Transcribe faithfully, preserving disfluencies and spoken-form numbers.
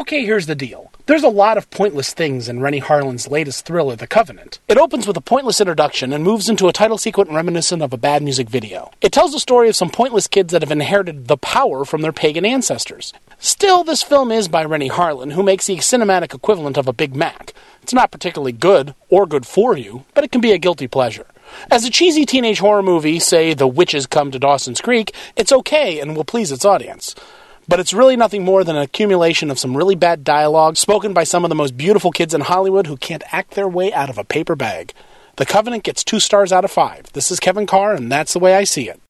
Okay, here's the deal. There's a lot of pointless things in Renny Harlin's latest thriller, The Covenant. It opens with a pointless introduction and moves into a title sequence reminiscent of a bad music video. It tells the story of some pointless kids that have inherited the power from their pagan ancestors. Still, this film is by Renny Harlin, who makes the cinematic equivalent of a Big Mac. It's not particularly good, or good for you, but it can be a guilty pleasure. As a cheesy teenage horror movie, say The Witches Come to Dawson's Creek, it's okay and will please its audience. But it's really nothing more than an accumulation of some really bad dialogue spoken by some of the most beautiful kids in Hollywood who can't act their way out of a paper bag. The Covenant gets two stars out of five. This is Kevin Carr, and that's the way I see it.